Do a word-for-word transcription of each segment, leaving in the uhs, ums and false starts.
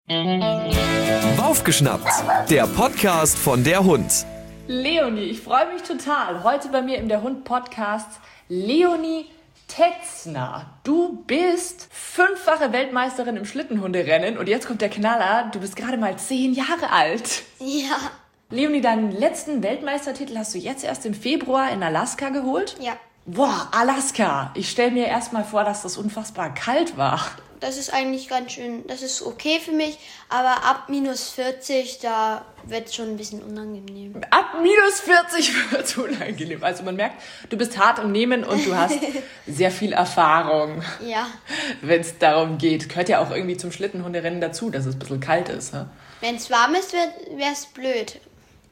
Aufgeschnappt, der Podcast von der Hund. Leonie, ich freue mich total. Heute bei mir im Der Hund Podcast Leonie Tetzner. Du bist fünffache Weltmeisterin im Schlittenhunderennen und jetzt kommt der Knaller. Du bist gerade mal zehn Jahre alt. Ja. Leonie, deinen letzten Weltmeistertitel hast du jetzt erst im Februar in Alaska geholt? Ja. Boah, Alaska. Ich stelle mir erst mal vor, dass das unfassbar kalt war. Das ist eigentlich ganz schön, das ist okay für mich, aber ab minus vierzig, da wird es schon ein bisschen unangenehm. Ab minus vierzig wird es unangenehm. Also man merkt, du bist hart im Nehmen und du hast sehr viel Erfahrung, Ja. wenn es darum geht. Gehört ja auch irgendwie zum Schlittenhunderennen dazu, dass es ein bisschen kalt ist. Ne? Wenn es warm ist, wäre es blöd.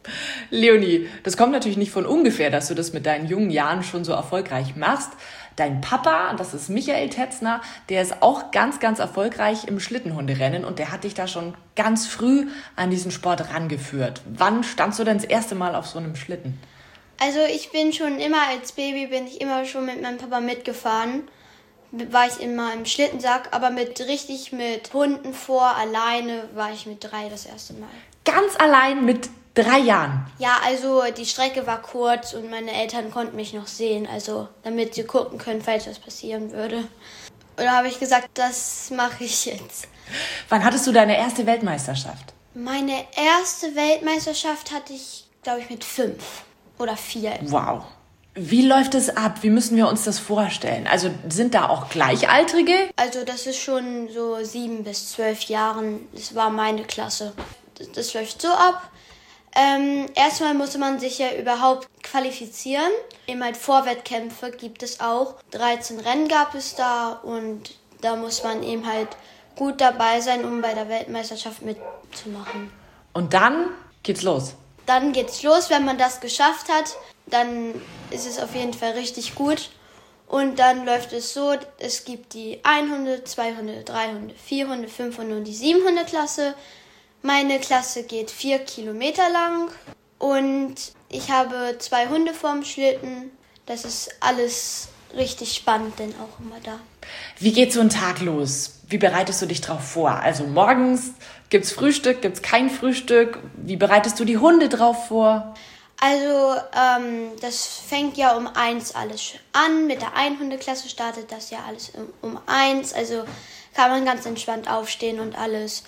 Leonie, das kommt natürlich nicht von ungefähr, dass du das mit deinen jungen Jahren schon so erfolgreich machst. Dein Papa, das ist Michael Tetzner, der ist auch ganz, ganz erfolgreich im Schlittenhunderennen und der hat dich da schon ganz früh an diesen Sport rangeführt. Wann standst du denn das erste Mal auf so einem Schlitten? Also ich bin schon immer als Baby, bin ich immer schon mit meinem Papa mitgefahren. War ich immer im Schlittensack, aber mit richtig mit Hunden vor, alleine war ich mit drei das erste Mal. Ganz allein mit drei Jahren? Ja, also die Strecke war kurz und meine Eltern konnten mich noch sehen, also damit sie gucken können, falls was passieren würde. Und da habe ich gesagt, das mache ich jetzt. Wann hattest du deine erste Weltmeisterschaft? Meine erste Weltmeisterschaft hatte ich, glaube ich, mit fünf oder vier. Wow. Wie läuft es ab? Wie müssen wir uns das vorstellen? Also sind da auch Gleichaltrige? Also das ist schon so sieben bis zwölf Jahren, das war meine Klasse. Das, das läuft so ab. Ähm, erstmal muss man sich ja überhaupt qualifizieren. Eben halt Vorwettkämpfe gibt es auch. dreizehn Rennen gab es da und da muss man eben halt gut dabei sein, um bei der Weltmeisterschaft mitzumachen. Und dann geht's los. Dann geht's los, wenn man das geschafft hat, dann ist es auf jeden Fall richtig gut. Und dann läuft es so, es gibt die hundert, zweihundert, dreihundert, vierhundert, fünfhundert und die siebenhundert Klasse. Meine Klasse geht vier Kilometer lang und ich habe zwei Hunde vorm Schlitten. Das ist alles richtig spannend, denn auch immer da. Wie geht so ein Tag los? Wie bereitest du dich drauf vor? Also morgens gibt's Frühstück, gibt's kein Frühstück? Wie bereitest du die Hunde drauf vor? Also ähm, das fängt ja um eins alles an. Mit der Hundert-Klasse startet das ja alles um, um eins. Also kann man ganz entspannt aufstehen und alles.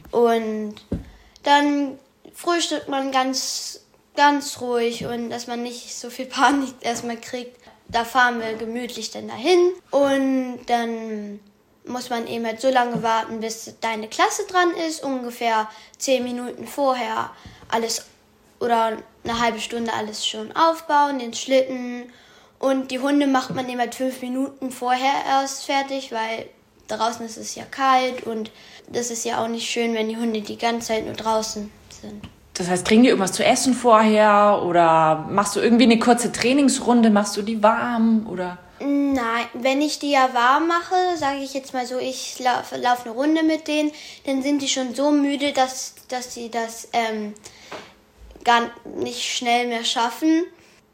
Und dann frühstückt man ganz, ganz ruhig und dass man nicht so viel Panik erstmal kriegt. Da fahren wir gemütlich dann dahin und dann muss man eben halt so lange warten, bis deine Klasse dran ist. Ungefähr zehn Minuten vorher alles oder eine halbe Stunde alles schon aufbauen, den Schlitten. Und die Hunde macht man eben halt fünf Minuten vorher erst fertig, weil draußen ist es ja kalt und das ist ja auch nicht schön, wenn die Hunde die ganze Zeit nur draußen sind. Das heißt, kriegen die irgendwas zu essen vorher oder machst du irgendwie eine kurze Trainingsrunde, machst du die warm oder? Nein, wenn ich die ja warm mache, sage ich jetzt mal so, ich laufe lauf eine Runde mit denen, dann sind die schon so müde, dass, dass sie das ähm, gar nicht schnell mehr schaffen.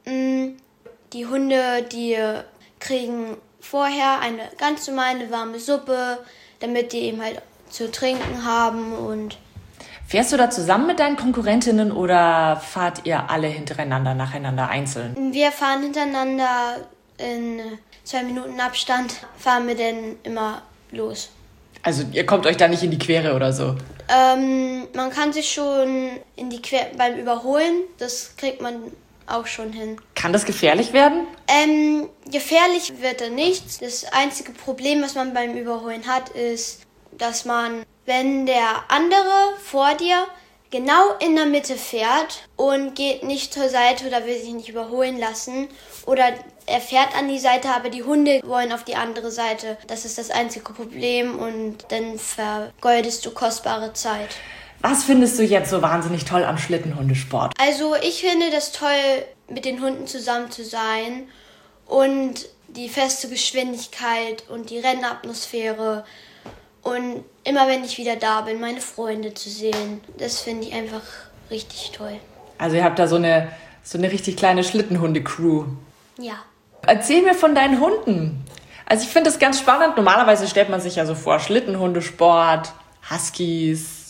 Die Hunde, die kriegen vorher eine ganz normale warme Suppe, damit die eben halt zu trinken haben. Und fährst du da zusammen mit deinen Konkurrentinnen oder fahrt ihr alle hintereinander, nacheinander einzeln? Wir fahren hintereinander in zwei Minuten Abstand, fahren wir dann immer los. Also ihr kommt euch da nicht in die Quere oder so? Ähm, man kann sich schon in die Quere beim Überholen, das kriegt man auch schon hin. Kann das gefährlich werden? Ähm, gefährlich wird er nicht. Das einzige Problem, was man beim Überholen hat, ist, dass man, wenn der andere vor dir genau in der Mitte fährt und geht nicht zur Seite oder will sich nicht überholen lassen oder er fährt an die Seite, aber die Hunde wollen auf die andere Seite. Das ist das einzige Problem und dann vergeudest du kostbare Zeit. Was findest du jetzt so wahnsinnig toll am Schlittenhundesport? Also ich finde das toll, mit den Hunden zusammen zu sein und die feste Geschwindigkeit und die Rennatmosphäre und immer wenn ich wieder da bin, meine Freunde zu sehen. Das finde ich einfach richtig toll. Also ihr habt da so eine, so eine richtig kleine Schlittenhunde-Crew. Ja. Erzähl mir von deinen Hunden. Also ich finde das ganz spannend. Normalerweise stellt man sich ja so vor, Schlittenhundesport, Huskies,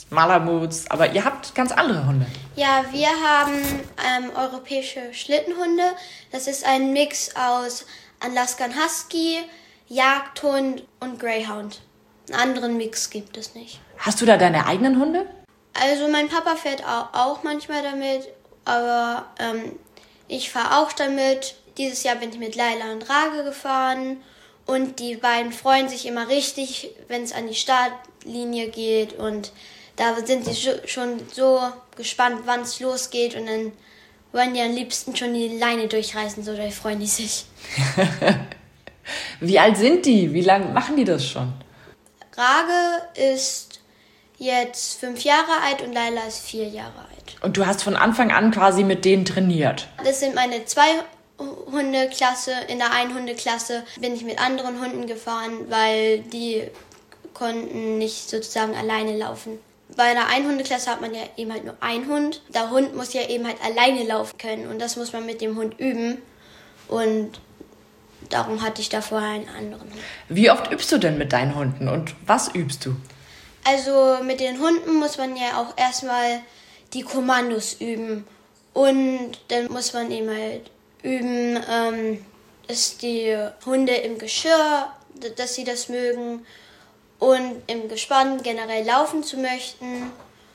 Malamuts, aber ihr habt ganz andere Hunde. Ja, wir haben ähm, europäische Schlittenhunde. Das ist ein Mix aus Alaskan Husky, Jagdhund und Greyhound. Einen anderen Mix gibt es nicht. Hast du da deine eigenen Hunde? Also mein Papa fährt auch, auch manchmal damit, aber ähm, ich fahre auch damit. Dieses Jahr bin ich mit Laila und Rage gefahren und die beiden freuen sich immer richtig, wenn es an die Startlinie geht und da sind sie schon so gespannt, wann es losgeht und dann wollen die am liebsten schon die Leine durchreißen, so da freuen die sich. Wie alt sind die? Wie lange machen die das schon? Rage ist jetzt fünf Jahre alt und Laila ist vier Jahre alt. Und du hast von Anfang an quasi mit denen trainiert? Das sind meine zwei Hundeklasse. In der Ein-Hunde-Klasse bin ich mit anderen Hunden gefahren, weil die konnten nicht sozusagen alleine laufen. Bei einer Ein-Hunde-Klasse hat man ja eben halt nur einen Hund. Der Hund muss ja eben halt alleine laufen können und das muss man mit dem Hund üben. Und darum hatte ich da vorher einen anderen Hund. Wie oft übst du denn mit deinen Hunden und was übst du? Also mit den Hunden muss man ja auch erstmal die Kommandos üben. Und dann muss man eben halt üben, ähm, dass die Hunde im Geschirr, dass sie das mögen. Und im Gespann generell laufen zu möchten.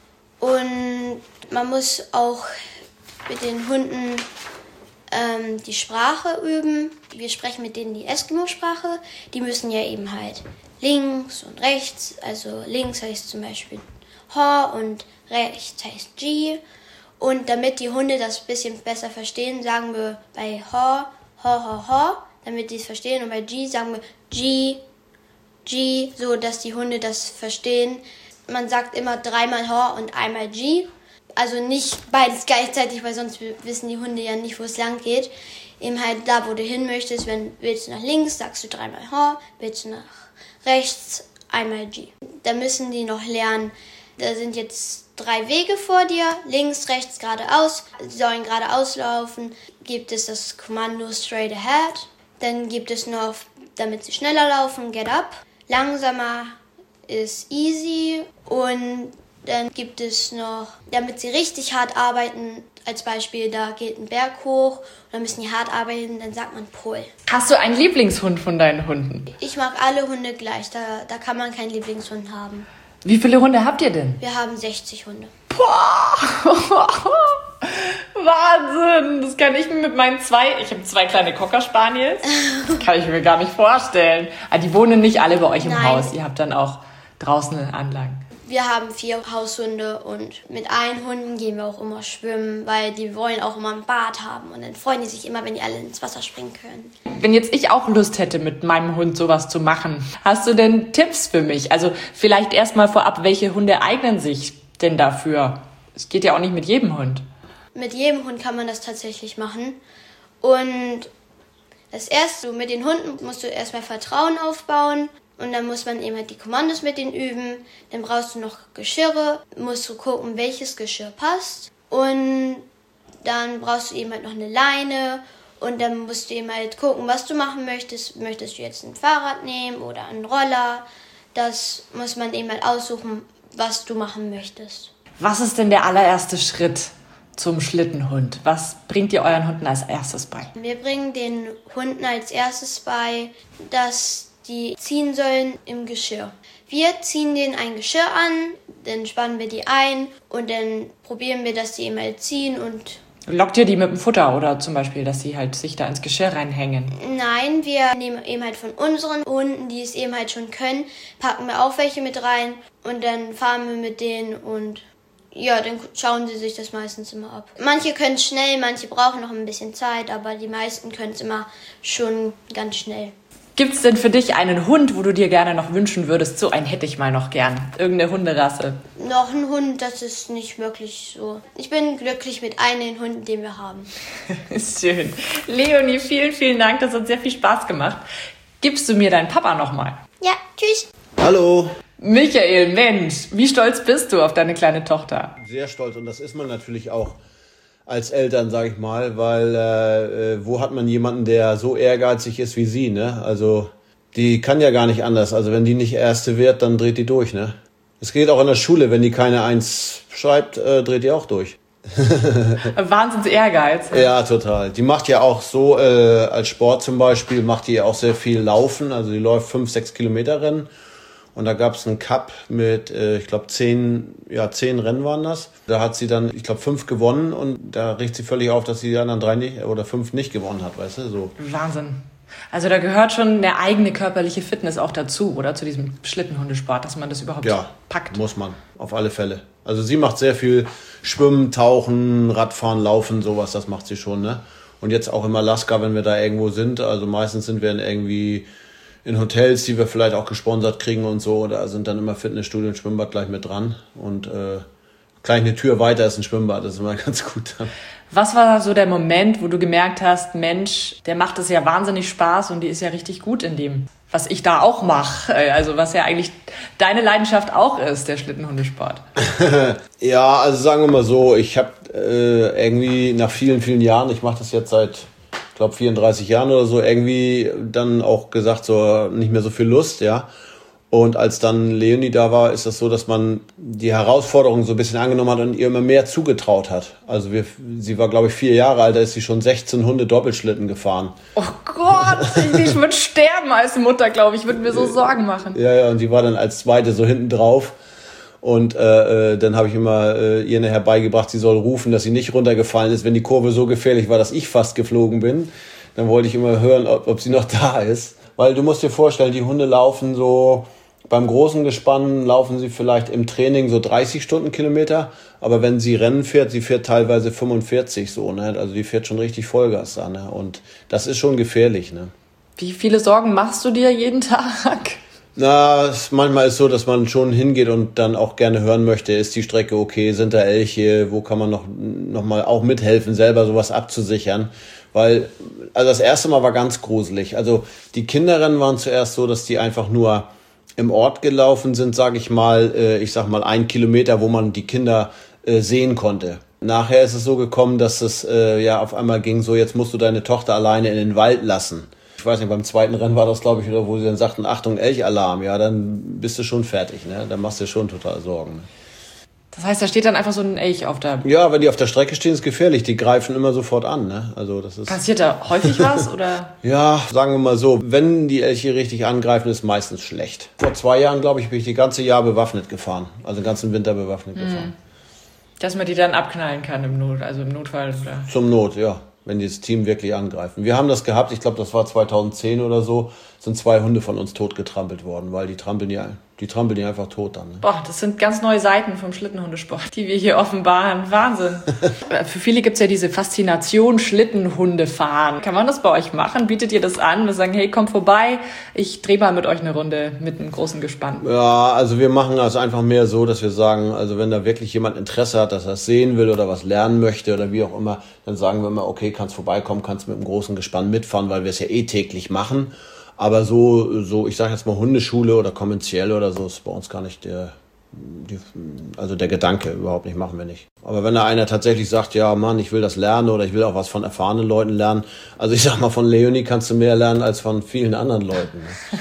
Und man muss auch mit den Hunden ähm, die Sprache üben. Wir sprechen mit denen die Eskimo-Sprache. Die müssen ja eben halt links und rechts. Also links heißt zum Beispiel Ho und rechts heißt G. Und damit die Hunde das ein bisschen besser verstehen, sagen wir bei Ho, Ho, Ho, Ho, damit die es verstehen. Und bei G sagen wir G, G, so dass die Hunde das verstehen. Man sagt immer dreimal Ho und einmal G. Also nicht beides gleichzeitig, weil sonst wissen die Hunde ja nicht, wo es lang geht. Eben halt da, wo du hin möchtest. Wenn willst du nach links, sagst du dreimal Ho. Willst du nach rechts, einmal G. Da müssen die noch lernen, da sind jetzt drei Wege vor dir. Links, rechts, geradeaus. Sie sollen geradeaus laufen. Gibt es das Kommando Straight Ahead. Dann gibt es noch, damit sie schneller laufen, Get Up. Langsamer ist Easy und dann gibt es noch, damit sie richtig hart arbeiten, als Beispiel, da geht ein Berg hoch und dann müssen die hart arbeiten, dann sagt man Pull. Hast du einen Lieblingshund von deinen Hunden? Ich mag alle Hunde gleich, da, da kann man keinen Lieblingshund haben. Wie viele Hunde habt ihr denn? Wir haben sechzig Hunde. Boah! Wahnsinn! Das kann ich mir mit meinen zwei... Ich habe zwei kleine Cocker Spaniels. Das kann ich mir gar nicht vorstellen. Aber die wohnen nicht alle bei euch im Nein. Haus. Ihr habt dann auch draußen Anlagen. Wir haben vier Haushunde und mit allen Hunden gehen wir auch immer schwimmen, weil die wollen auch immer ein Bad haben. Und dann freuen die sich immer, wenn die alle ins Wasser springen können. Wenn jetzt ich auch Lust hätte, mit meinem Hund sowas zu machen, hast du denn Tipps für mich? Also vielleicht erstmal vorab, welche Hunde eignen sich denn dafür? Es geht ja auch nicht mit jedem Hund. Mit jedem Hund kann man das tatsächlich machen. Und das Erste, mit den Hunden musst du erstmal Vertrauen aufbauen. Und dann muss man eben halt die Kommandos mit denen üben. Dann brauchst du noch Geschirre. Musst du gucken, welches Geschirr passt. Und dann brauchst du eben halt noch eine Leine. Und dann musst du eben halt gucken, was du machen möchtest. Möchtest du jetzt ein Fahrrad nehmen oder einen Roller? Das muss man eben halt aussuchen, was du machen möchtest. Was ist denn der allererste Schritt zum Schlittenhund? Was bringt ihr euren Hunden als erstes bei? Wir bringen den Hunden als erstes bei, dass die ziehen sollen im Geschirr. Wir ziehen denen ein Geschirr an, dann spannen wir die ein und dann probieren wir, dass die eben halt ziehen und... Lockt ihr die mit dem Futter oder zum Beispiel, dass sie halt sich da ins Geschirr reinhängen? Nein, wir nehmen eben halt von unseren Hunden, die es eben halt schon können, packen wir auch welche mit rein und dann fahren wir mit denen und ja, dann schauen sie sich das meistens immer ab. Manche können es schnell, manche brauchen noch ein bisschen Zeit, aber die meisten können es immer schon ganz schnell. Gibt es denn für dich einen Hund, wo du dir gerne noch wünschen würdest, so einen hätte ich mal noch gern? Irgendeine Hunderasse? Noch ein Hund, das ist nicht wirklich so. Ich bin glücklich mit einem Hund, den wir haben. Schön. Leonie, vielen, vielen Dank. Das hat sehr viel Spaß gemacht. Gibst du mir deinen Papa nochmal? Ja, tschüss. Hallo. Michael, Mensch, wie stolz bist du auf deine kleine Tochter? Sehr stolz und das ist man natürlich auch als Eltern, sage ich mal, weil äh, wo hat man jemanden, der so ehrgeizig ist wie sie, ne? Also die kann ja gar nicht anders. Also wenn die nicht Erste wird, dann dreht die durch, ne? Es geht auch in der Schule, wenn die keine Eins schreibt, äh, dreht die auch durch. Wahnsinns Ehrgeiz. Ja, total. Die macht ja auch so, äh, als Sport zum Beispiel, macht die auch sehr viel Laufen. Also die läuft fünf, sechs Kilometer Rennen. Und da gab es einen Cup mit, äh, ich glaube, zehn, ja, zehn Rennen waren das. Da hat sie dann, ich glaube, fünf gewonnen. Und da riecht sie völlig auf, dass sie die anderen drei nicht, oder fünf nicht gewonnen hat, weißt du, so. Wahnsinn. Also da gehört schon eine eigene körperliche Fitness auch dazu, oder? Zu diesem Schlittenhundesport, dass man das überhaupt ja, packt. Muss man, auf alle Fälle. Also sie macht sehr viel Schwimmen, Tauchen, Radfahren, Laufen, sowas, das macht sie schon, ne? Und jetzt auch im Alaska, wenn wir da irgendwo sind, also meistens sind wir in irgendwie in Hotels, die wir vielleicht auch gesponsert kriegen und so, da sind dann immer Fitnessstudio und Schwimmbad gleich mit dran. Und äh, gleich eine Tür weiter ist ein Schwimmbad, das ist immer ganz gut. Was war so der Moment, wo du gemerkt hast, Mensch, der macht es ja wahnsinnig Spaß und die ist ja richtig gut in dem, was ich da auch mache, also was ja eigentlich deine Leidenschaft auch ist, der Schlittenhundesport? Ja, also sagen wir mal so, ich habe äh, irgendwie nach vielen, vielen Jahren, ich mache das jetzt seit, ich glaube, vierunddreißig Jahren oder so, irgendwie dann auch gesagt, so nicht mehr so viel Lust, ja. Und als dann Leonie da war, ist das so, dass man die Herausforderung so ein bisschen angenommen hat und ihr immer mehr zugetraut hat. Also wir, sie war, glaube ich, vier Jahre alt, da ist sie schon sechzehn Hunde Doppelschlitten gefahren. Oh Gott, ich würde sterben als Mutter, glaube ich, würde mir so Sorgen machen. Ja, ja, und die war dann als Zweite so hinten drauf. Und äh, dann habe ich immer äh, ihr nachher beigebracht, sie soll rufen, dass sie nicht runtergefallen ist, wenn die Kurve so gefährlich war, dass ich fast geflogen bin. Dann wollte ich immer hören, ob, ob sie noch da ist. Weil du musst dir vorstellen, die Hunde laufen so... Beim großen Gespann laufen sie vielleicht im Training so dreißig Stundenkilometer, aber wenn sie Rennen fährt, sie fährt teilweise fünfundvierzig so, ne? Also die fährt schon richtig Vollgas da, ne? Und das ist schon gefährlich, ne? Wie viele Sorgen machst du dir jeden Tag? Na, es, manchmal ist so, dass man schon hingeht und dann auch gerne hören möchte, ist die Strecke okay, sind da Elche, wo kann man noch, noch mal auch mithelfen, selber sowas abzusichern. Weil, also das erste Mal war ganz gruselig. Also die Kinderrennen waren zuerst so, dass die einfach nur im Ort gelaufen sind, sage ich mal, äh, ich sag mal ein Kilometer, wo man die Kinder äh, sehen konnte. Nachher ist es so gekommen, dass es äh, ja auf einmal ging, so jetzt musst du deine Tochter alleine in den Wald lassen. Ich weiß nicht, beim zweiten Rennen war das, glaube ich, oder wo sie dann sagten, Achtung, Elchalarm, ja, dann bist du schon fertig, ne? Dann machst du dir schon total Sorgen. Ne? Das heißt, da steht dann einfach so ein Elch auf der... Ja, wenn die auf der Strecke stehen, ist gefährlich. Die greifen immer sofort an. Ne? Also das ist Passiert da häufig was? Oder? Ja, sagen wir mal so, wenn die Elche richtig angreifen, ist meistens schlecht. Vor zwei Jahren, glaube ich, bin ich die ganze Jahr bewaffnet gefahren. Also den ganzen Winter bewaffnet mhm. gefahren. Dass man die dann abknallen kann im Not, also im Notfall? Oder? Zum Not, ja. Wenn die das Team wirklich angreifen. Wir haben das gehabt, ich glaube, das war zweitausendzehn oder so, sind zwei Hunde von uns totgetrampelt worden, weil die trampeln die, die trampeln die einfach tot dann. Ne? Boah, das sind ganz neue Seiten vom Schlittenhundesport, die wir hier offenbaren. Wahnsinn. Für viele gibt's ja diese Faszination Schlittenhunde fahren. Kann man das bei euch machen? Bietet ihr das an? Wir sagen, hey, komm vorbei, ich drehe mal mit euch eine Runde mit einem großen Gespann. Ja, also wir machen also einfach mehr so, dass wir sagen, also wenn da wirklich jemand Interesse hat, dass er es sehen will oder was lernen möchte oder wie auch immer, dann sagen wir immer, okay, kannst vorbeikommen, kannst mit einem großen Gespann mitfahren, weil wir es ja eh täglich machen. Aber so, so ich sage jetzt mal Hundeschule oder kommerziell oder so, ist bei uns gar nicht der, die, also der Gedanke, überhaupt nicht, machen wir nicht. Aber wenn da einer tatsächlich sagt, ja Mann, ich will das lernen oder ich will auch was von erfahrenen Leuten lernen, also ich sag mal, von Leonie kannst du mehr lernen als von vielen anderen Leuten.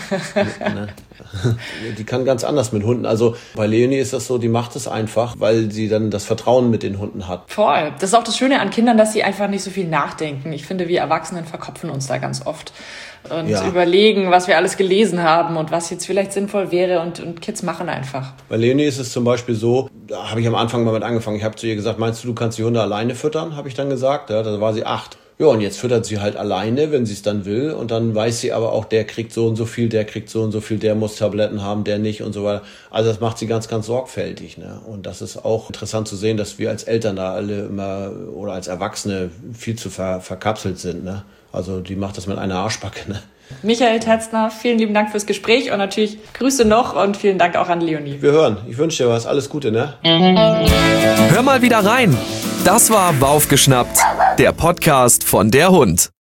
Ne? Die kann ganz anders mit Hunden. Also bei Leonie ist das so, die macht es einfach, weil sie dann das Vertrauen mit den Hunden hat. Voll. Das ist auch das Schöne an Kindern, dass sie einfach nicht so viel nachdenken. Ich finde, wir Erwachsenen verkopfen uns da ganz oft und ja. überlegen, was wir alles gelesen haben und was jetzt vielleicht sinnvoll wäre und, und Kids machen einfach. Bei Leonie ist es zum Beispiel so, da habe ich am Anfang mal mit angefangen, ich habe zu ihr gesagt, meinst du, du kannst die Hunde alleine füttern, habe ich dann gesagt. Ja, da war sie acht. Ja, und jetzt füttert sie halt alleine, wenn sie es dann will. Und dann weiß sie aber auch, der kriegt so und so viel, der kriegt so und so viel, der muss Tabletten haben, der nicht und so weiter. Also das macht sie ganz, ganz sorgfältig. Ne? Und das ist auch interessant zu sehen, dass wir als Eltern da alle immer oder als Erwachsene viel zu ver- verkapselt sind. Ne? Also die macht das mit einer Arschbacke. Ne? Michael Tetzner, vielen lieben Dank fürs Gespräch und natürlich Grüße noch und vielen Dank auch an Leonie. Wir hören. Ich wünsche dir was. Alles Gute, ne? Hör mal wieder rein. Das war Baufgeschnappt, der Podcast von der Hund.